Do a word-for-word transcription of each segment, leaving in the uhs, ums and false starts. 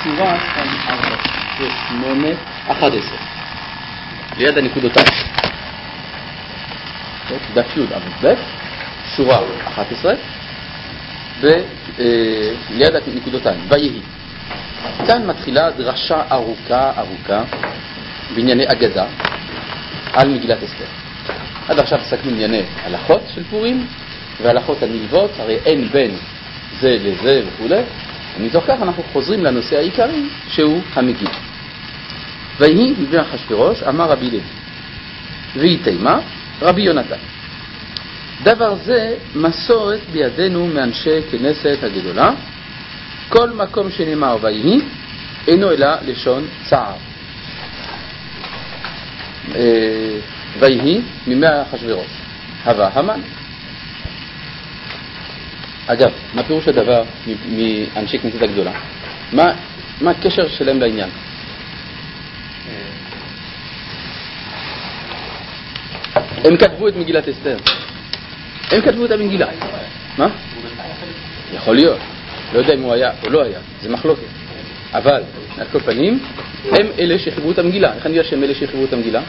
שורה ארבע, שמונה, אחת עשרה. ליד הנקודותיים. דף י' עמוד ב', שורה אחת עשרה, וליד הנקודותיים, ויהי. כאן מתחילה דרשה ארוכה ארוכה בענייני אגדה על מגילת אסתר. עד עכשיו עסקנו בענייני הלכות של פורים והלכות הנלוות, הרי אין בין זה לזה וכו'. ומתוך כך אנחנו חוזרים לנושא העיקרי שהוא המגילה. ויהי בימי אחשוורוש אמר רבי לוי והיא תימה רבי יונתן, דבר זה מסורת בידינו מאנשי כנסת הגדולה, כל מקום שנאמר ויהי אינו אלא לשון צער. ויהי מימי אחשוורוש הווה המן. אגב, מה פירוש הדבר מאנשי כנסת הגדולה? מה, מה הקשר שלהם לעניין? הם כתבו את מגילת אסתר. הם כתבו את המגילה. מה? יכול להיות. לא יודע אם הוא היה או לא היה. זה מחלוקת. אבל, על כל פנים, הם אלה שחיברו את המגילה. איך אני יודע שהם אלה שחיברו את המגילה?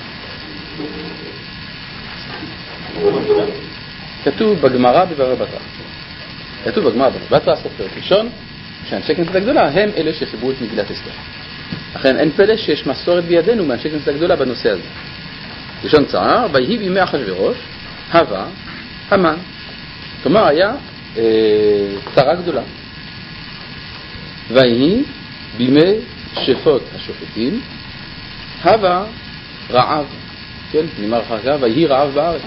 כתוב בגמרא בבבא בתרא. כתוב בגמרא בבבא בתרא, ספר ראשון, שאנשי כנסת הגדולה הם אלה שחיברו את מגילת אסתר. לכן אין פלא שיש מסורת בידינו מאנשי כנסת הגדולה בנושא הזה. לשון צער, ויהי בימי אחשוורוש הווה המן. כלומר היה אה, צרה גדולה. ויהי בימי שפוט השופטים הווה רעב. כן, נאמר אחר כך, ויהי רעב בארץ.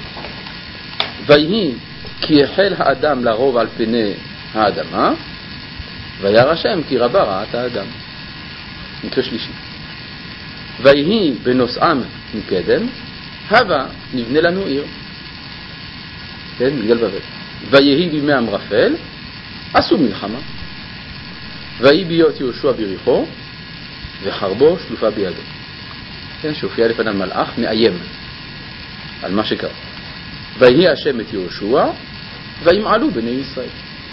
ויהי כי החל האדם לרוב על פני האדמה, וירא השם כי רבה רעת האדם. מקרה שלישי. ויהי בנוסעם מקדם הווה נבנה לנו עיר. כן, מגדל בבל. ויהי בימי אמרפל עשו מלחמה. ויהי ביות יהושע ביריחו וחרבו שלופה בידו. כן, שהופיע לפניו מלאך מאיים על מה שקרה. ויהי השם את יהושע וימעלו בני ישראל.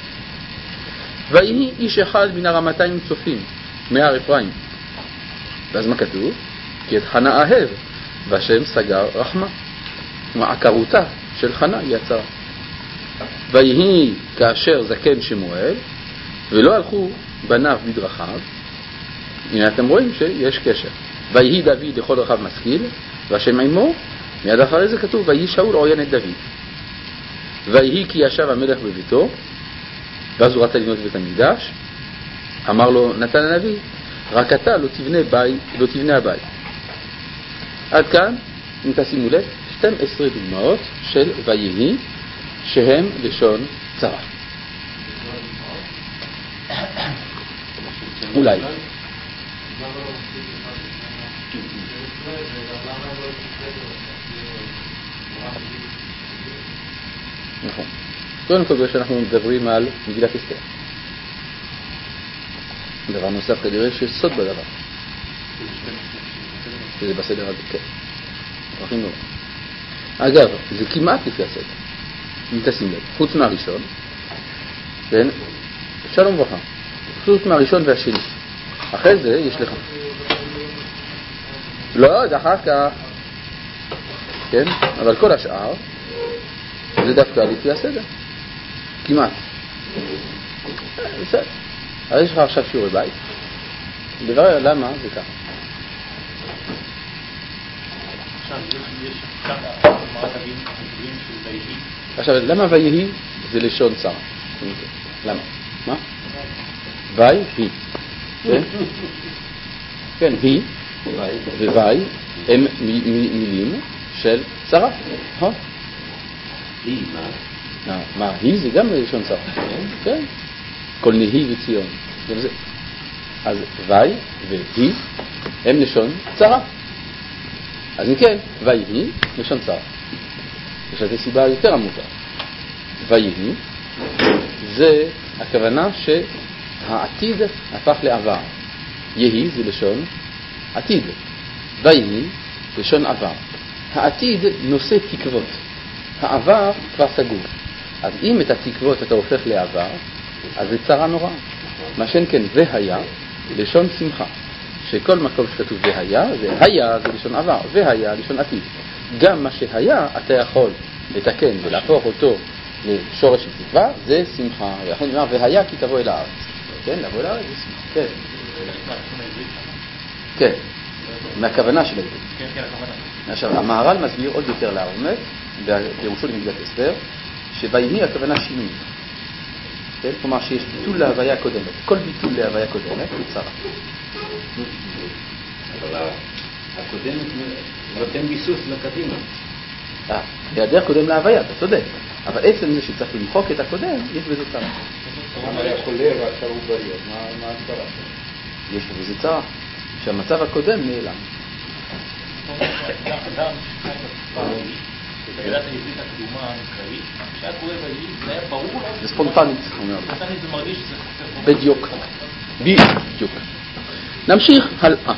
ויהי איש אחד מן הרמתיים צופים מהר אפרים. ואז מה כתוב? כי את חנה אהב והשם סגר רחמה. מעקרותה של חנה יצרה. ויהי כאשר זקן שמואל ולא הלכו בניו בדרכיו. הנה אתם רואים שיש קשר. ויהי דוד לכל דרכיו משכיל והשם עמו. מיד אחרי זה כתוב ויהי שאול עוין את דוד. ויהי כי ישב המלך בביתו, ואז הוא רצה לבנות בית המקדש. אמר לו נתן הנביא, רק אתה לא תבנה בית, לא תבנה הבית. עד כאן, אם תשימו לב, שתים עשרה דוגמאות של ויהי שהם לשון צרה. אולי. נכון. קודם כל שאנחנו מדברים על מגילת אסתר. דבר נוסף כנראה שיש סוד בדבר. שזה בסדר הזה, כן. דרכים נורא. אגב, זה כמעט לפי הסדר. אם תשים לב, חוץ מהראשון, כן, שלום וברכה. חוץ מהראשון והשני. אחרי זה יש לך. לא, זה אחר כך. כן, אבל כל השאר זה דווקא לפי הסדר. כמעט. בסדר. אז יש לך עכשיו שיעורי בית. דבר למה זה ככה. עכשיו יש ככה אמרת הדברים של ויהי. עכשיו למה ויהי זה לשון צרה? למה? מה? ויהי. כן? כן, היא וויי הם מילים של צרה. נכון? היא מה? מה? היא זה גם לשון צרה. כן? כל נהי וציון. גם זה. אז ויי והיא הם לשון צרה. אז אם כן, ויהי לשון צרה. יש לזה סיבה יותר עמוקה. ויהי זה הכוונה שהעתיד הפך לעבר. יהי זה לשון עתיד. ויהי לשון עבר. העתיד נושא תקוות. העבר כבר סגור. אז אם את התקוות אתה הופך לעבר, אז זה צרה נורא. מה שאין כן והיה, לשון שמחה, שכל מקום שכתוב והיה, והיה זה לשון עבר, והיה לשון עתיד. גם מה שהיה אתה יכול לתקן ולהפוך אותו לשורש של תקווה, זה שמחה. ולכן נאמר והיה כי תבוא אל הארץ. כן, לבוא אל הארץ זה שמחה. כן. כן, מהכוונה של העברית. כן, כן, הכוונה. עכשיו, המהר"ל מסביר עוד יותר לעומק, בפירושו למגילת אסתר, שויהי הכוונה שינוי. כן? כלומר שיש ביטול להוויה הקודמת. כל ביטול להוויה קודמת הוא צרה. אבל הקודמת נותן ביסוס לקדימה. אה, היעדר קודם להוויה, אתה צודק. אבל עצם זה שצריך למחוק את הקודם, יש בזה צרה. למה היה חולה ועכשיו הוא בריא? מה הצרה? יש בזה צרה. שהמצב הקודם נעלם. אדם שחי בתקופה ההיא, בגילת העברית הקדומה המקראית, כשהיה קורא ויהי, זה היה ברור לו. זה ספונטנית, אומר. ספונטנית זה מרגיש שזה חסר. בדיוק. בדיוק. נמשיך הלאה.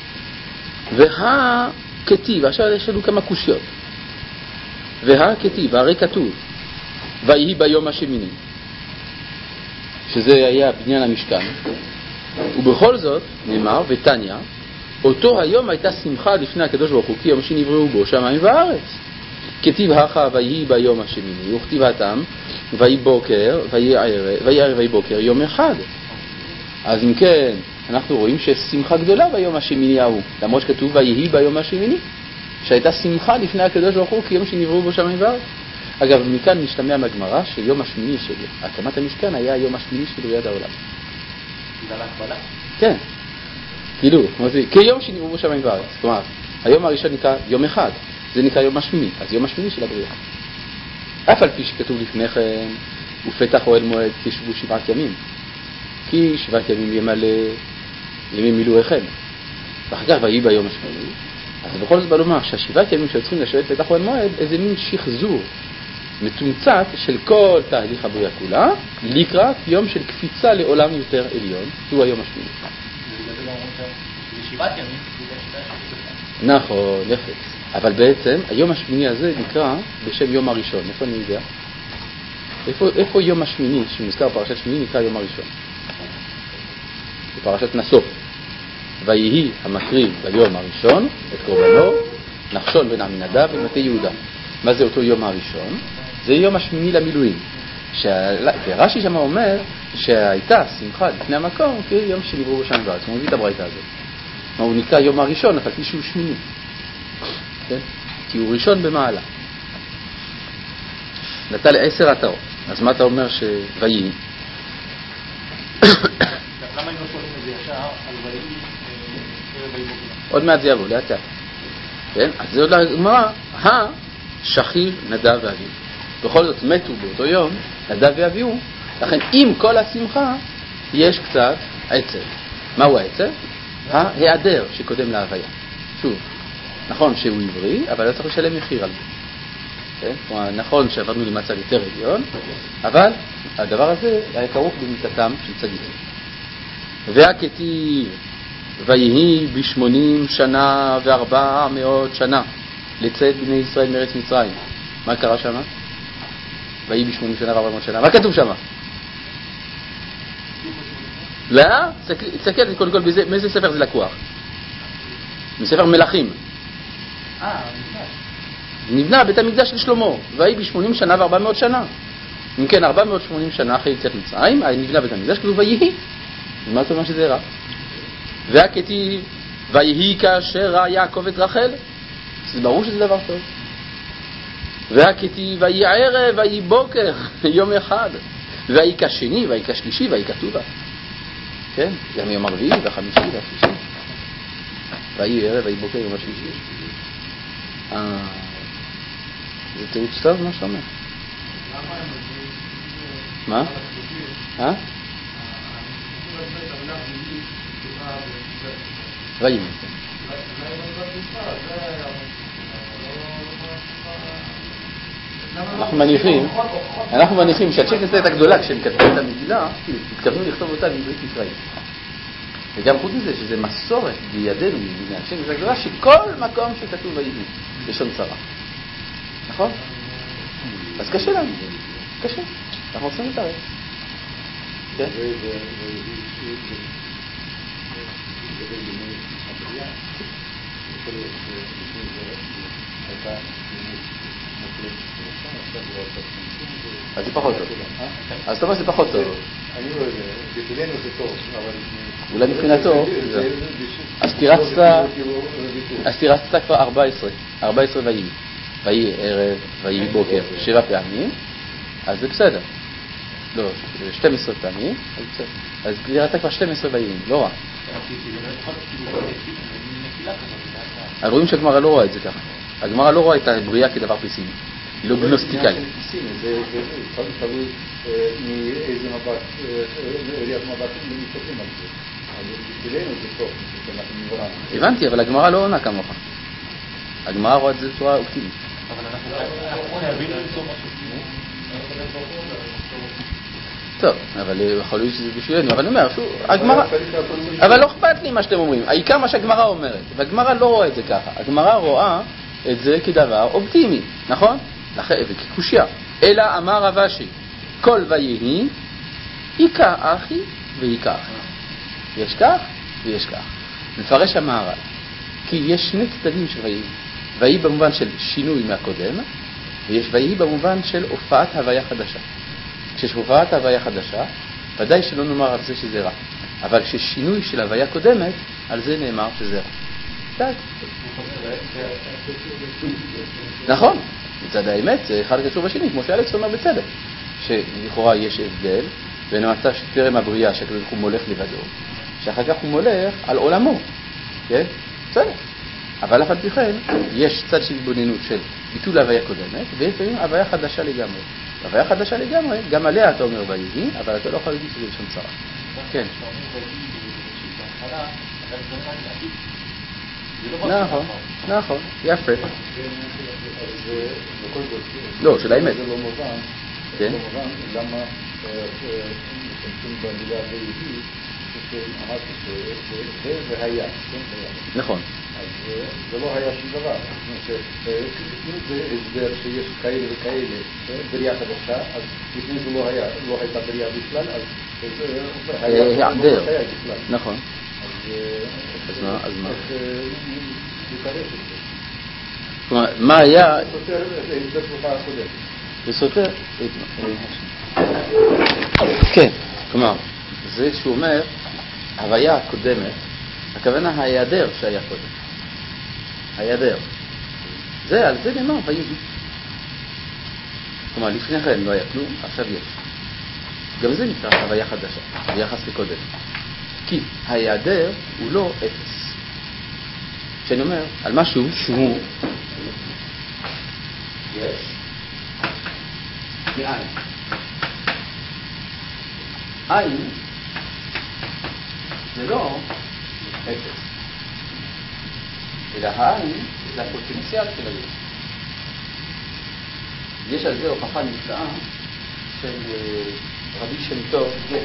והכתיב, עכשיו יש לנו כמה קושיות. והכתיב, הרי כתוב, ויהי ביום השמיני, שזה היה בניין המשכן. ובכל זאת, נאמר, ותניא, אותו היום הייתה שמחה לפני הקדוש ברוך הוא, כי יום שנבראו בו שמיים וארץ. כתיב הכה ויהי ביום השמיני, וכתיב התם, ויהי בוקר, ויהי ערב, ויהי ערב ויהי בוקר, יום אחד. אז אם כן, אנחנו רואים שיש שמחה גדולה ביום השמיני ההוא, למרות שכתוב ויהי ביום השמיני, שהייתה שמחה לפני הקדוש ברוך הוא, כי יום שנבראו בו שמיים וארץ. אגב, מכאן משתמע מהגמרא שיום השמיני של הקמת המשכן היה היום השמיני של בריאת העולם. בגלל ההקבלה? כן. כאילו, כיום שנבראו בו שמיים וארץ. כלומר, היום הראשון נקרא יום אחד, זה נקרא יום השמיני, אז יום השמיני של הבריאה. אף על פי שכתוב לפני כן, ופתח אוהל מועד תשבו שבעת ימים. כי שבעת ימים ימלא, ימים מילואיכם. ואחר כך ויהי ביום השמיני. אז בכל זאת בא לומר שהשבעת ימים שצריכים לשבת פתח אוהל מועד, איזה מין שחזור מתומצת של כל תהליך הבריאה כולה, לקראת יום של קפיצה לעולם יותר עליון, שהוא היום השמיני. זה שבעת ימים, זה שבעת. נכון, יפה. אבל בעצם היום השמיני הזה נקרא בשם יום הראשון. איפה אני יודע? איפה, איפה יום השמיני שמוזכר פרשת שמיני נקרא יום הראשון? בפרשת נשוא. ויהי המקריב ביום הראשון את קורבנו נחשון בן עמינדב ומטה יהודה. מה זה אותו יום הראשון? זה יום השמיני למילואים. ורש"י שם אומר שהייתה שמחה לפני המקום כיום שנבראו בו שמיים וארץ. הוא מביא את הברייתא הזאת. הוא נקרא יום הראשון, אבל כפי שהוא שמיני. כן? כי הוא ראשון במעלה. נתן לי עשר התאות. אז מה אתה אומר שויהי? למה אם לא שואלים את זה ישר על ויהי ערב ויהי בוקר? עוד מעט זה יבוא, לאט לאט. כן? אז זה עוד לגמרא, השכיב נדב ואביהו. בכל זאת מתו באותו יום, נדב ואביהו, לכן עם כל השמחה יש קצת עצב. מהו העצב? ההיעדר שקודם להוויה. שוב, נכון שהוא עברי, אבל לא צריך לשלם מחיר על זה. כן? כלומר, נכון שעברנו למצב יותר עליון, אבל הדבר הזה היה כרוך במיתתם של צדיקים. והכתיב ויהי בשמונים שנה וארבע מאות שנה לצאת בני ישראל מארץ מצרים. מה קרה שמה? ויהי בשמונים שנה וארבע מאות שנה. מה כתוב שמה? לא? תסתכל קודם כל מאיזה ספר זה לקוח? מספר מלכים. אה, נבנה בית המקדש של שלמה, ויהי בשמונים שנה וארבע מאות שנה. אם כן, ארבע מאות ושמונים שנה אחרי יציאת מצרים, נבנה בית המקדש, כתוב ויהי. מה זאת אומרת שזה רע? והכתיב, ויהי כאשר ראה יעקב את רחל. זה ברור שזה דבר טוב. והכתיב, ויהי ערב, ויהי בוקר, יום אחד. ויהי כשני, ויהי כשלישי, ויהי כתובה. כן? גם יום הרביעי, והחמישי, והשלישי. ויהי ערב, ויהי בוקר, יום השלישי. אה... זה תירוץ טוב, מה שאומר? מה? אה? ויהי. אנחנו מניחים, אנחנו מניחים שהצ'ק נסתת הגדולה כשהם כתבו את המגילה, התכוונו לכתוב אותה בעברית מקראית. וגם חוץ מזה שזה מסורת בידינו, מהצ'ק נסתת הגדולה, שכל מקום שכתוב ויהי, לשון צרה. נכון? אז קשה לנו, קשה. אנחנו רוצים להתערב. כן? לגבי לימוד הבריאה, יכול להיות שלפני זה הייתה לימוד מוקלט שלושה, עכשיו לא הייתה צמצום. אז זה פחות טוב. אז אתה אומר שזה פחות טוב. אני לא יודע, בשבילנו זה טוב, אבל... אולי מבחינתו, אז תרצת כבר ארבע עשרה, ארבע עשרה ויהי, ויהי ערב, ויהי בוקר, שבע פעמים, אז זה בסדר. לא, שתים עשרה פעמים, אז בסדר. אז תרצת כבר שתים עשרה ויהי, לא רע. אז רואים שהגמרא לא רואה את זה ככה. הגמרא לא רואה את הבריאה כדבר פסימי, לא גנוסטיקאי. זה תלוי מאיזה מבט, ראיית מבט מסתכלים על זה. בשבילנו זה טוב, אנחנו נבראים. הבנתי, אבל הגמרא לא עונה כמוך. הגמרא רואה את זה בצורה אופטימית. אבל אנחנו חייבים למצוא משהו. טוב, אבל יכול להיות שזה בשבילנו, אבל אני אומר, הגמרא, אבל לא אכפת לי מה שאתם אומרים, העיקר מה שהגמרא אומרת, והגמרא לא רואה את זה ככה, הגמרא רואה את זה כדבר אופטימי, נכון? וכקושיה, אלא אמר רב אשי, כל ויהי, עיקר אחי ועיקר אחי. יש כך ויש כך. מפרש המהר"ל, כי יש שני צדדים של ויהי, ויהי במובן של שינוי מהקודם, ויש ויהי במובן של הופעת הוויה חדשה. כשיש הופעת הוויה חדשה, ודאי שלא נאמר על זה שזה רע. אבל כששינוי של הוויה קודמת, על זה נאמר שזה רע. די. נכון. מצד האמת, זה אחד קשור בשני, כמו שאלכס אומר בצדק. שלכאורה יש הבדל בין המצב שטרם הבריאה, שהקדוש ברוך הוא מולך לבדו, שאחר כך הוא מולך על עולמו. כן? בסדר. אבל אף על פי כן, יש צד של התבוננות של ביטול הוויה קודמת, ולפעמים הוויה חדשה לגמרי. הוויה חדשה לגמרי, גם עליה אתה אומר ויהי, אבל אתה לא יכול להגיד שזה לשון צרה. כן. נכון, נכון, יפה. לא, של האמת. זה לא מובן, כן. לא מובן למה משתמשים במילה ויהי, שאמרתי שזה והיה, נכון. אז זה לא היה שום דבר. אם זה הסבר שיש כאלה וכאלה בריאה חדשה, אז לפני זה לא היה, לא הייתה בריאה בכלל, אז היעדר. נכון. אז מה? אז מה? איך לפרש את זה? כלומר, מה היה... זה סותר את ההסבר שלך הקודם. זה סותר? כן, כלומר, זה שהוא אומר, הוויה הקודמת, הכוונה ההיעדר שהיה קודם. ההיעדר. זה, על זה נאמר, ויהי. כלומר, לפני כן לא היה כלום, עכשיו יש. גם זה נקרא הוויה חדשה, ביחס לקודם. כי ההיעדר הוא לא אפס. כשאני אומר, על משהו שהוא יש, מאין. עין זה לא אפס. אלא העין זה הפוטנציאל של היש. יש על זה הוכחה נפלאה של רבי שם טוב גפן.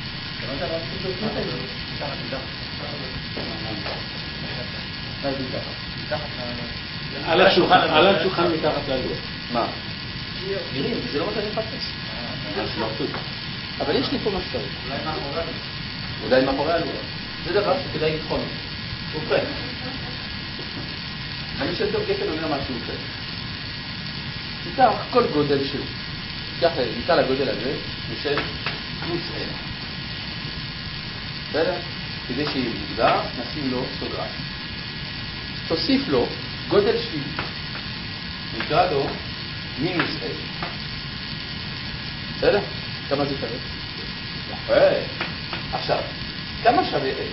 על השולחן מתחת ללוח. מה? נראים, זה לא מה שאני מחפש. אבל יש לי פה מה שצריך. אולי מאחורי הלוח. אולי מאחורי הלוח. זה דבר שכדאי לבחון. ובכן, רבי שם טוב גפן אומר משהו אחר. תיקח כל גודל שהוא. תיקח לגודל הזה בשם פלוס אל. בסדר? כדי שיהיה מוגדר, נשים לו סוגריים. תוסיף לו גודל שביעי. נקרא לו מינוס אל. בסדר? כמה זה שווה? יפה. עכשיו, כמה שווה אל?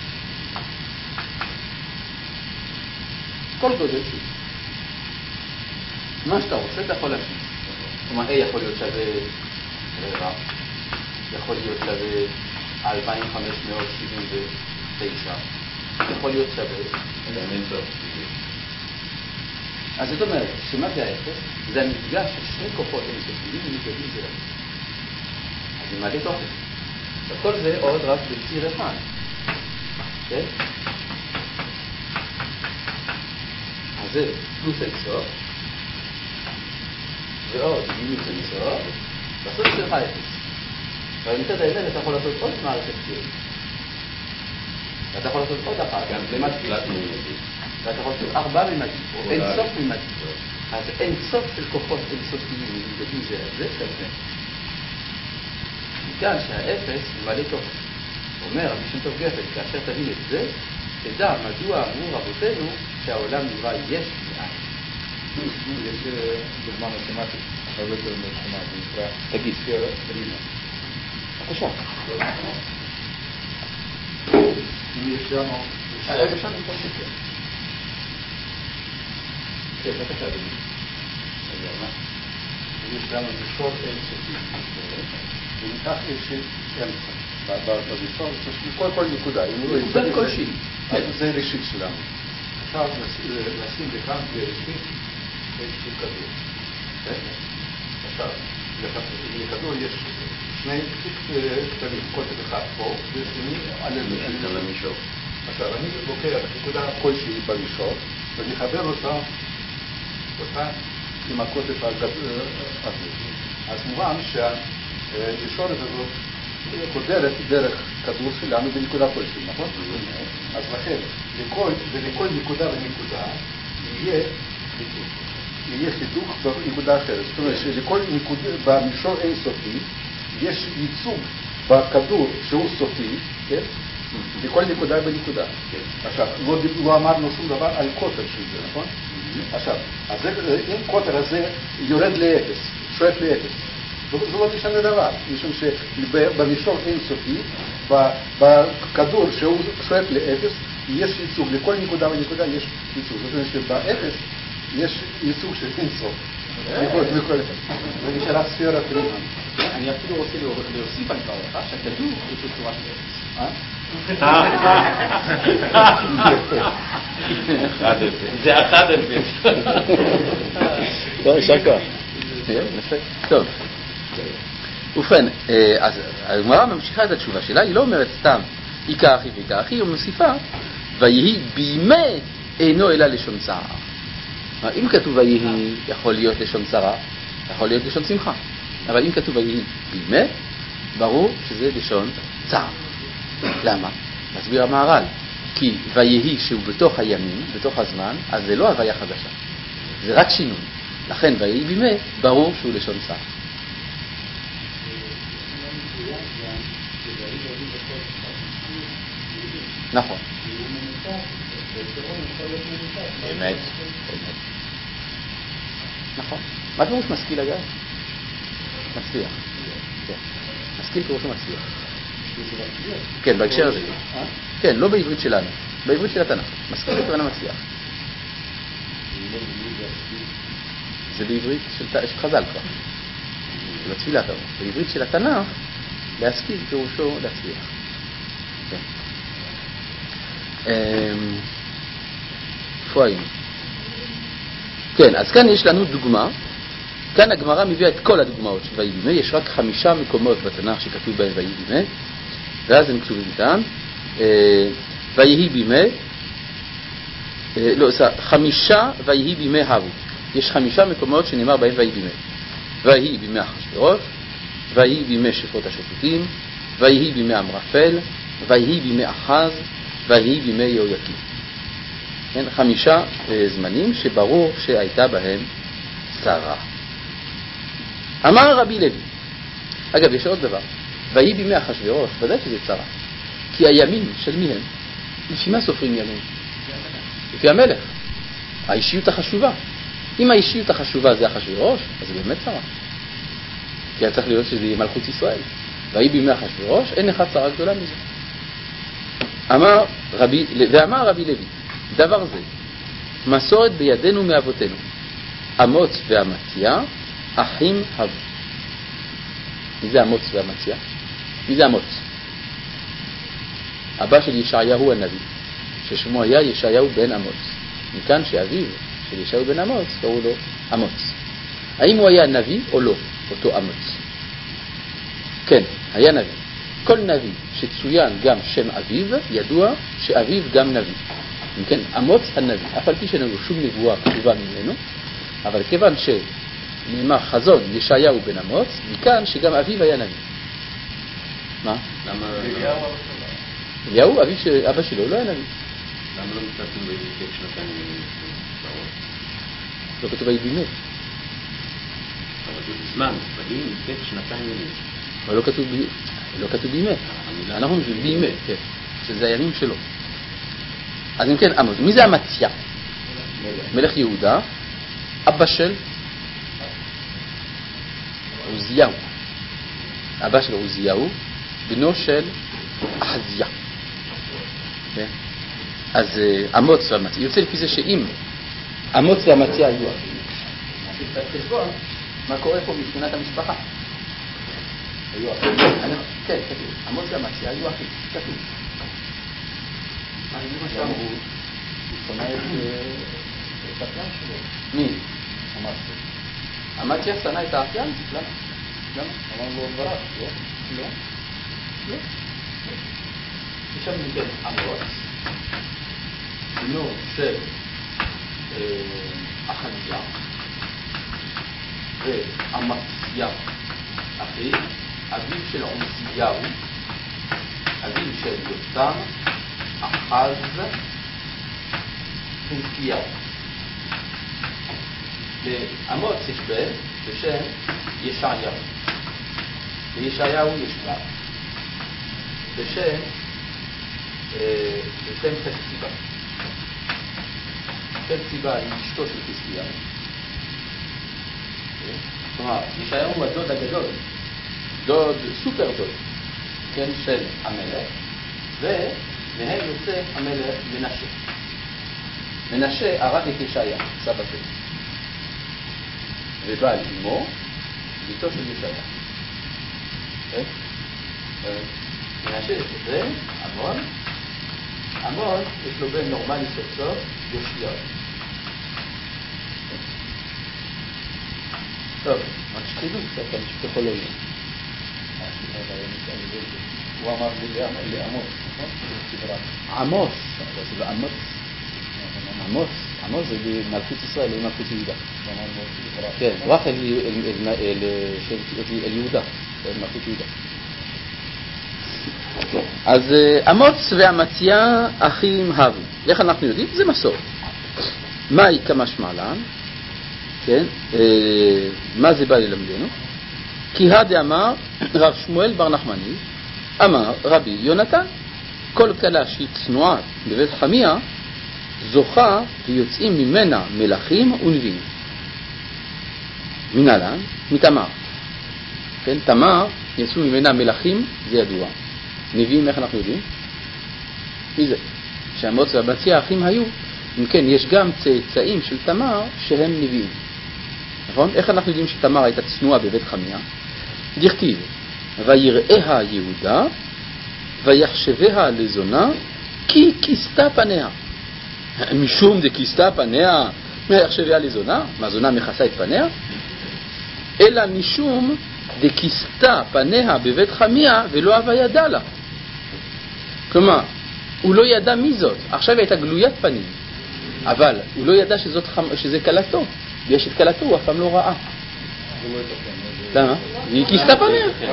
כל גודל שביעי. מה שאתה רוצה, אתה יכול להשאיר. כלומר, A יכול להיות שווה רבע, יכול להיות שווה אלפיים וחמש מאות שבעים ותשע, יכול להיות שווה אלמנטור. אז זאת אומרת, שמה זה האפס? זה המפגש של שני כוחות אינסופיים ומתגלים זה לאפס. אז זה מעלה תוכן. וכל זה עוד רק בציר אחד. כן? אז זה פלוס אינסוף, ועוד מינוס אינסוף, בסוף שלך אפס. אבל מצד האמת אתה יכול לעשות עוד מערכת צירים. ואתה יכול לעשות עוד אחת, גם ממדים. ואתה יכול לעשות ארבע ממדים, או אין סוף ממדים. אז אין סוף של כוחות אינסופיים נמדדים זה זה שווה. מכאן שהאפס ממלא תוכן. אומר רבי שם טוב גפן, כאשר תבין את זה, תדע מדוע אמרו רבותינו שהעולם נברא יש מאין. יש דוגמה מתמטית, הרבה יותר מתחומה, זה נקרא תגיד. ספירה פרימה. בבקשה. אם יש לנו... רגע שם נמצא שכן. כן, בבקשה, אדוני. אם יש לנו מישור אינסופי, וניקח איזושהי אמצע. במישור, כל כל נקודה. נקודה כלשהי. זה ראשית שלנו. עכשיו נשים לכאן בראשית איזשהו כדור. עכשיו, לכדור יש שני כתבים, קוטב אחד פה, ושני על המישור. עכשיו, אני לוקח נקודה כלשהי במישור, ואני חבר אותה, אותה עם הקוטב הזה. אז מובן שהישורת הזאת חודרת דרך כדור שלנו בנקודה כלשהי, נכון? אז לכן, לכל, ולכל נקודה ונקודה יהיה חיתוך. יהיה חיתוך בנקודה אחרת. זאת אומרת שלכל נקודה, במישור אינסופי, יש ייצוג בכדור שהוא סופי, כן? לכל נקודה ונקודה. עכשיו, לא, לא אמרנו שום דבר על קוטר של זה, נכון? עכשיו, אז אם קוטר הזה יורד לאפס, שואף לאפס, זה לא משנה דבר, משום שבמישור אינסופי, בכדור שהוא שואף לאפס, יש ייצוג, לכל נקודה ונקודה יש ייצוג. זאת אומרת שבאפס יש ייצוג של אינסוף. זה נשארה ספירה פרימה. אני אפילו רוצה להוסיף על דבריך שהכדור יש לו צורה של אפס. זה אחד אפס. לא, שקה. יפה. טוב. ובכן, אז הגמרא ממשיכה את התשובה שלה, היא לא אומרת סתם עיקר אחי ועיקר אחי, היא מוסיפה ויהי בימי אינו אלא לשון צער. אם כתוב ויהי יכול להיות לשון צרה, יכול להיות לשון שמחה, אבל אם כתוב ויהי בימי, ברור שזה לשון צער. למה? מסביר המהר"ל, כי ויהי שהוא בתוך הימים, בתוך הזמן, אז זה לא הוויה חדשה, זה רק שינוי. לכן ויהי בימי ברור שהוא לשון צער. נכון. באמת, באמת. נכון. מה פירוש משכיל אגב? מצליח. כן. משכיל פירושו מצליח. כן, בהקשר הזה. כן, לא בעברית שלנו, בעברית של התנ"ך. משכיל הכוונה מצליח. זה בעברית של חז"ל כבר. זה בתפילה כבר. בעברית של התנ"ך, להשכיל פירושו להצליח. כן. איפה היינו? כן, אז כאן יש לנו דוגמה. כאן הגמרא מביאה את כל הדוגמאות של ויהי בימי. יש רק חמישה מקומות בתנ"ך שכתוב בהם ויהי בימי, ואז הם כתובים כאן. ויהי בימי, לא, חמישה ויהי בימי הבו. יש חמישה מקומות שנאמר בהם ויהי בימי. ויהי בימי אחשוורוש, ויהי בימי שפוט השופטים, ויהי בימי אמרפל, ויהי בימי אחז, ויהי בימי יהויקים. כן, חמישה זמנים שברור שהייתה בהם צרה. אמר רבי לוי, אגב יש עוד דבר, ויהי בימי אחשוורוש, ודאי שזה צרה, כי הימים של מי הם? לפי מה סופרים ימים? לפי המלך, האישיות החשובה. אם האישיות החשובה זה אחשוורוש, אז זה באמת צרה, כי היה צריך להיות שזה יהיה מלכות ישראל. ויהי בימי אחשוורוש, אין לך צרה גדולה מזה. אמר רבי, ואמר רבי לוי, דבר זה מסורת בידינו מאבותינו, אמוץ ואמציה אחים הבו. מי זה אמוץ ואמציה? מי זה אמוץ? אבא של ישעיהו הנביא, ששמו היה ישעיהו בן אמוץ. מכאן שאביו של ישעיהו בן אמוץ קראו לו אמוץ. האם הוא היה נביא או לא, אותו אמוץ? כן, היה נביא. כל נביא שצוין גם שם אביו, ידוע שאביו גם נביא. כן, אמוץ הנביא, אף על פי שאין לו שום נבואה כתובה ממנו, אבל כיוון שנאמר חזון ישעיהו בן אמוץ, מכאן שגם אביו היה נביא. מה? למה? אליהו, אבי ש... אבא שלו, לא היה נביא. למה לא מצאתם בהיקף שנתיים ימים? לא כתוב בימי. אבל זה בזמן, באים היקף שנתיים ימים. אבל לא כתוב בימי. לא כתוב בימי. אנחנו אומרים בימי, כן. שזה הימים שלו. אז אם כן, עמוס, מי זה אמציה? מלך יהודה, אבא של עוזיהו. אבא של עוזיהו, בנו של אחזיה. כן? אז אמוץ ואמציה, יוצא לפי זה שאם אמוץ ואמציה היו אחים, נעשה קצת חשבון, מה קורה פה מבחינת המשפחה? היו אחים? כן, כתוב. אמוץ ואמציה היו אחים, כתוב. מה שאמרו? הוא שונא את האחיין שלו. מי? אמציה. אמציה שנא את האחיין? למה? למה? אמר לו ברח, לא? לא? לא? יש שם מכן אמוץ, בנו של אחזיה ואמציה אחי, אביו של עוזיהו, אביו של יותם, אחז, חזקיהו. לאמוץ יש בן בשם ישעיהו. לישעיהו יש בת בשם בשם חזקיבה. חזקיבה היא אשתו של חזקיהו. כלומר, ישעיהו הוא הדוד הגדול, דוד סופר דוד, כן, של המלך, ומהם יוצא המלך מנשה. מנשה הרג את ישעיהו, סבא שלו, ובא על אמו, ביתו של ישעיהו. מנשה יש לו בן, עמון. עמון יש לו בן נורמלי סוף סוף, יאשיהו. טוב, רק שתדעו קצת על פסיכולוגיה. הוא אמר לעמוס, נכון? עמוס, זה עמוס. עמוס, עמוס זה במלכות ישראל, לא במלכות יהודה. כן, רח אל יהודה, במלכות יהודה. אז אמוץ ואמציה אחים הבו. איך אנחנו יודעים? זה מסורת. מהי כמשמע לן? כן? מה זה בא ללמדנו? כי הדה אמר רב שמואל בר נחמני, אמר רבי יונתן, כל כלה שהיא צנועה בבית חמיה זוכה ויוצאים ממנה מלכים ונביאים. מן הלן? מתמר. כן? תמר יצאו ממנה מלכים, זה ידוע. נביאים, איך אנחנו יודעים? מי זה? שאמוץ ואמציה אחים היו. אם כן, יש גם צאצאים של תמר שהם נביאים. נכון? איך אנחנו יודעים שתמר הייתה צנועה בבית חמיה? דכתיב, ויראיה יהודה ויחשביה לזונה כי כיסתה פניה. משום דכיסתה פניה ויחשביה לזונה? מה, זונה מכסה את פניה? אלא משום דכיסתה פניה בבית חמיה ולא אבה ידע לה. כלומר, הוא לא ידע מי זאת. עכשיו הייתה גלוית פנים, אבל הוא לא ידע שזאת חמ... שזה קלתו. ויש את קלתו, הוא אף פעם לא ראה. למה? היא כיסתה פניה.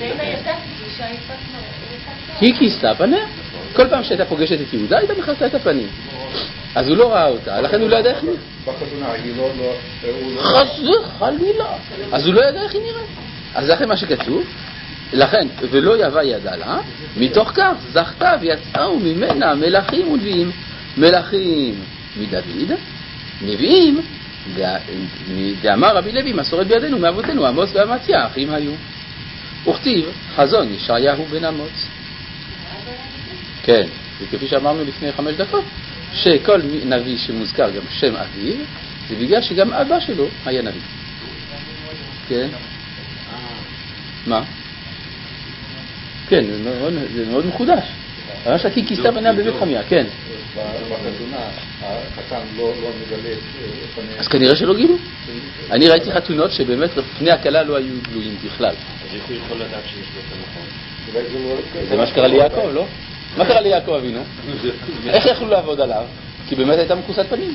היא כיסתה פניה. כל פעם שהייתה פוגשת את יהודה, הייתה מכסה את הפנים. אז הוא לא ראה אותה, לכן הוא לא ידע איך נראה. בחתונה היא לא... חס וחלילה. אז הוא לא ידע איך היא נראה. אז לכן מה שכתוב, לכן, ולא יבא ידע לה, מתוך כך זכתה ויצאו ממנה מלכים ונביאים. מלכים מדוד, נביאים, דאמר רבי לוי, מסורת בידינו מאבותינו, עמוס ואמציה אחים היו. וכתיב חזון ישעיהו בן אמוץ. כן, וכפי שאמרנו לפני חמש דקות, שכל נביא שמוזכר גם שם אביו, זה בגלל שגם אבא שלו היה נביא. כן? מה? כן, זה מאוד, זה מאוד מחודש. ממש כי כיסתה פניה בבית חמיה, כן. בחתונה החתן לא מגלה את פניה. אז כנראה שלא גילו. אני ראיתי חתונות שבאמת פני הכלה לא היו גלויים בכלל. אז איך הוא יכול לדעת שיש לו את הנכון? זה מה שקרה ליעקב, לא? מה קרה ליעקב אבינו? איך יכלו לעבוד עליו? כי באמת הייתה מכוסת פנים.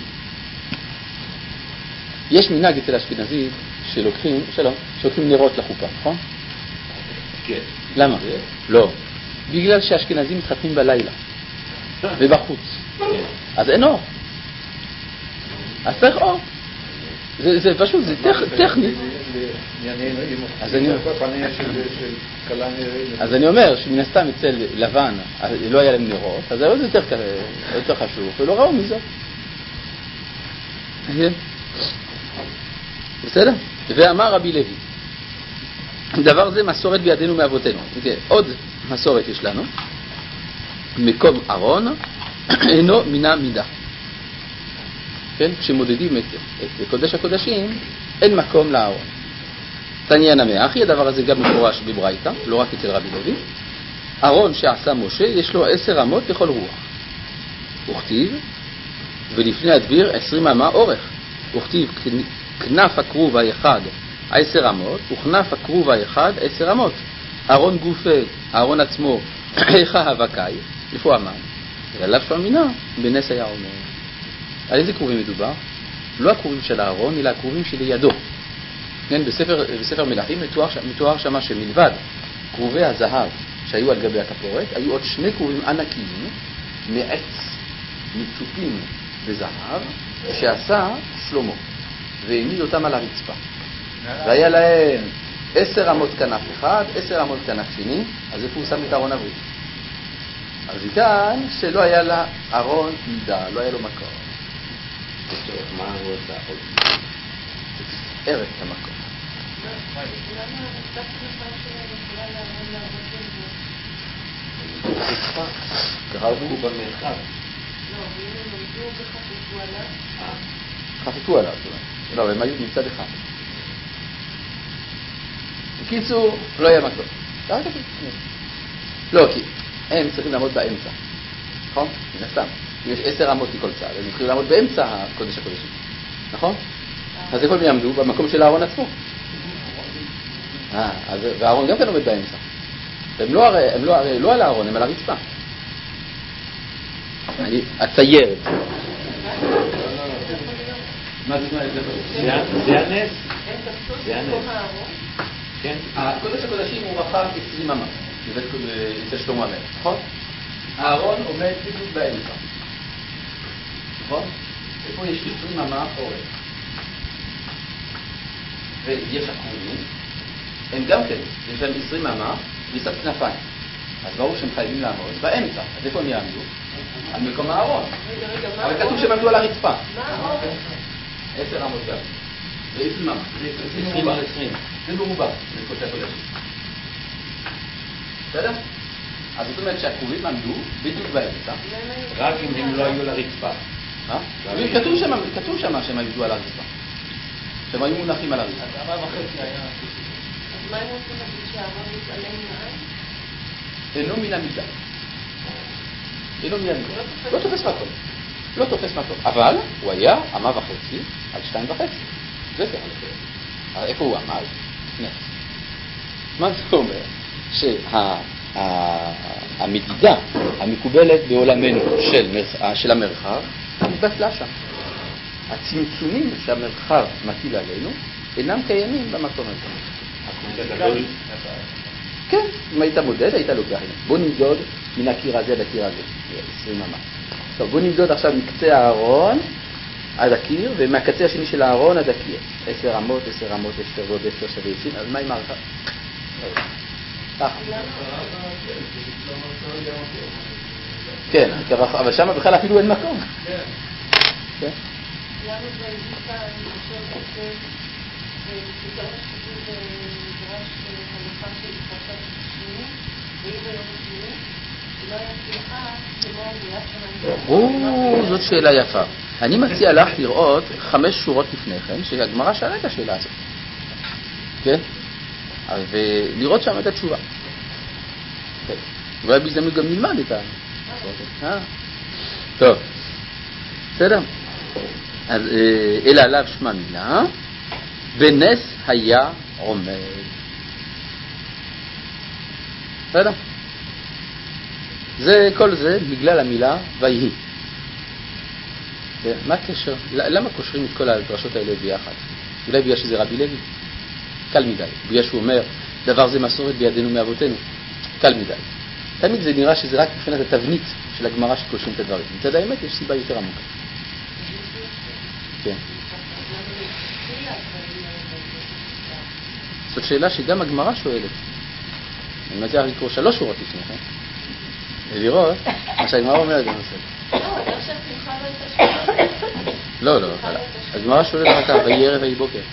יש מנהג אצל האשכנזים שלוקחים, שלום, שלוקחים נרות לחופה, נכון? כן. למה? לא. בגלל שהאשכנזים מתחתנים בלילה ובחוץ, אז אין אור, אז צריך אור. זה, זה פשוט, זה טכני. אז אני אומר שמן הסתם אצל לבן לא היה להם נרות, אז זה יותר חשוב ולא ראו מזה. בסדר? ואמר רבי לוי, דבר זה מסורת בידינו מאבותינו. עוד מסורת יש לנו, מקום ארון אינו מן המידה. כן? כשמודדים את, את קודש הקודשים, אין מקום לארון. תניא נמי אחי, הדבר הזה גם מפורש בברייתא, לא רק אצל רבי לוי. ארון שעשה משה, יש לו עשר אמות לכל רוח. וכתיב, ולפני הדביר עשרים אמה אורך. וכתיב, כנף הכרוב האחד עשר אמות, וכנף הכרוב האחד עשר אמות. ארון גופה, ארון עצמו, איכה הבקאי, איפה אמן? ועליו שמינה, בנס היה אומר. על איזה קרובים מדובר? לא הקרובים של הארון, אלא הקרובים שלידו. כן, בספר, בספר מלכים מתואר, מתואר שמה שמלבד קרובי הזהב שהיו על גבי הכפורת, היו עוד שני קרובים ענקיים מעץ מצופים בזהב שעשה שלמה, והעמיד אותם על הרצפה. והיה להם עשר אמות כנף אחד, עשר אמות כנף שני, אז איפה הוא שם את ארון הברית? אז כאן שלא היה לה ארון מידה, לא היה לו מקום. מה הוא עושה עוד? ערך את המקום. קראו במרחב. חפפו עליו. לא, הם היו מצד אחד. בקיצור, לא היה מקום. לא, כי הם צריכים לעמוד באמצע. נכון? מן הסתם. יש עשר אמות מכל צד, הם צריכים לעמוד באמצע הקודש הקודשים. נכון? אז איפה הם יעמדו? במקום של הארון עצמו. אה, אז והארון גם כן עומד באמצע. הם לא הרי, הם לא הרי, לא על הארון, הם על הרצפה. אני אצייר את זה. מה זה הנס? זה הנס? זה הנס. כן. הקודש הקודשים הוא רחב עשרים אמה, אצל שלמה המלך, נכון? הארון עומד בדיוק באמצע. נכון? ופה יש עשרים אמה אורך. ויש הקרובים, הם גם כן, יש להם עשרים אמה, ויסת כנפיים. אז ברור שהם חייבים לעמוד באמצע. אז איפה הם יעמדו? על מקום הארון. אבל כתוב שהם עמדו על הרצפה. מה הארון? עשר אמות גם. זה עשרים אמה. זה עשרים על עשרים. זה מרובע, זה קודש הקודשים. בסדר? אז זאת אומרת שהקרובים עמדו בדיוק באמצע. רק אם הם לא היו על הרצפה. מה? כתוב שם שהם עמדו על הרצפה. שהם היו מונחים על הרצפה. אז אמה וחצי היה... אז מה אם רוצים להגיד שהארון מתעלם מהעין? אינו מן המידה. אינו מן המידה. לא תופס מקום. לא תופס מקום. אבל הוא היה אמה וחצי על שתיים וחצי. זה ככה לפעמים. איפה הוא עמד? נס. מה זה אומר? שהמדידה המקובלת בעולמנו של המרחב מתבטלה שם. הצמצומים שהמרחב מטיל עלינו אינם קיימים במקום הזה. כן, אם היית מודד, היית לוקח. בוא נמדוד מן הקיר הזה עד הקיר הזה, עשרים אמה. טוב, בוא נמדוד עכשיו מקצה הארון עד הקיר, ומהקצה השני של הארון עד הקיר. עשר אמות, עשר אמות, עשר ועוד עשר שווה עשרים, אז מה עם הערכה? ככה. כן, אבל שם בכלל אפילו אין מקום. כן. למה זה היתה, אני חושבת, ובגלל שכתוב במדרש הלכה של פרשת השמיני, ואם ביום השמיני, לא היה סליחה כמו הגויה שלנו. או, זאת שאלה יפה. אני מציע לך לראות חמש שורות לפני כן, שהגמרא שאלה את השאלה הזאת. כן? ולראות שם את התשובה. ואולי בהזדמנות גם נלמד את ה... טוב. בסדר? אז אלא עליו שמה מילה, בנס היה עומד. בסדר? זה, כל זה בגלל המילה ויהי. מה הקשר? למה קושרים את כל הדרשות האלה ביחד? אולי בגלל שזה רבי לוי? קל מדי. בגלל שהוא אומר, דבר זה מסורת בידינו מאבותינו. קל מדי. תמיד זה נראה שזה רק מבחינת התבנית של הגמרא שקושרים את הדברים. מצד האמת יש סיבה יותר עמוקה. כן. זאת שאלה שגם הגמרא שואלת. אני מציע לקרוא שלוש שורות לפני, כן? ולראות מה שהגמרא אומרת גם בסדר. לא, לא, הגמרא שואלת רק כך, ויהי ערב ויהי בוקר.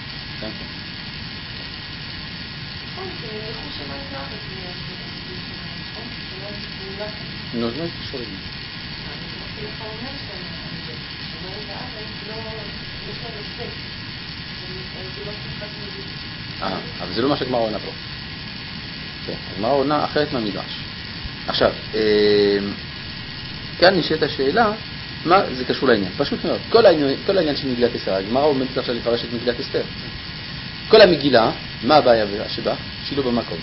נו, אז מה יש לשאול את זה? אה, אבל זה לא מה שהגמרא עונה פה. כן, הגמרא עונה אחרת מהמדרש. עכשיו, כאן נשאלת השאלה, מה זה קשור לעניין? פשוט מאוד, כל העניין, כל העניין של מגילת אסתר, הגמרא עומדת עכשיו לפרש את מגילת אסתר. כל המגילה, מה הבעיה שבה? שהיא לא במקום.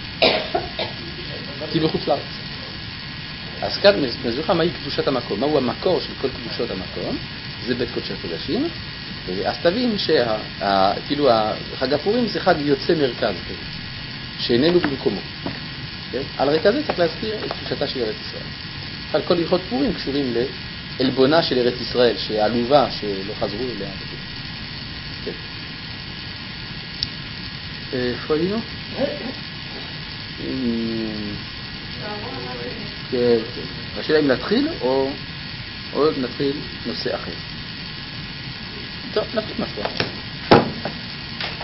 כי בחוץ לארץ. אז כאן נסביר לך מהי קדושת המקום, מהו המקור של כל קדושות המקום, זה בית קודשי הקודשים, אז תבין שכאילו חג הפורים זה חג יוצא מרכז, שאיננו במקומו. על רקע זה צריך להזכיר את קדושתה של ארץ ישראל. על כל הלכות פורים קשורים לעלבונה של ארץ ישראל, שעלובה שלא חזרו אליה. איפה היינו? כן, כן. השאלה אם נתחיל או נתחיל נושא אחר. טוב, נתחיל משהו.